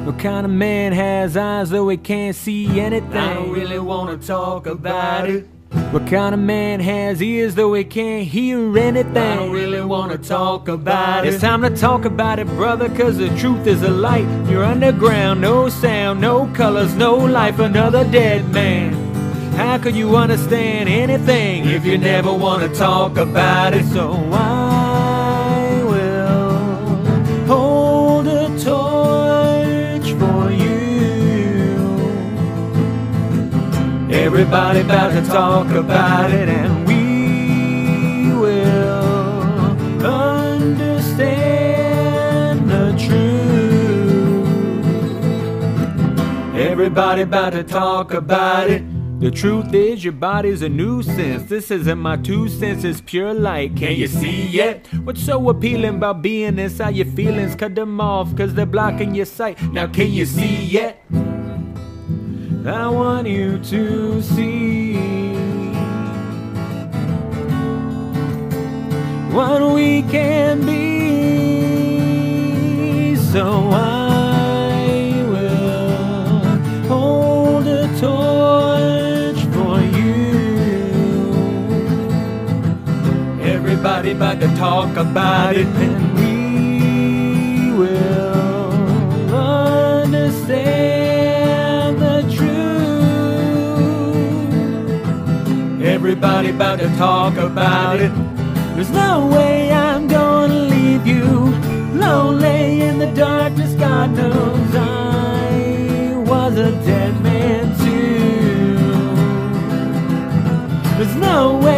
What kind of man has eyes though he can't see anything? I don't really wanna talk about it. What kind of man has ears though he can't hear anything? I don't really wanna talk about it. It's time to talk about it, brother, cause the truth is a light. You're underground, no sound, no colors, no life, another dead man. How could you understand anything if you never wanna talk about it? So I will hold a torch for you. Everybody about to talk about it, and we will understand the truth. Everybody about to talk about it. The truth is your body's a nuisance. This isn't my 2 cents, it's pure light. Can you see yet? What's so appealing about being inside your feelings? Cut them off cause they're blocking your sight. Now can you see yet? I want you to see what we can be. So I will hold a torch for you. Everybody about to talk about it, and we will understand the truth. Everybody about to talk about it. There's no way I'm gonna leave you lonely in the darkness. God knows I was a dead man too. There's no way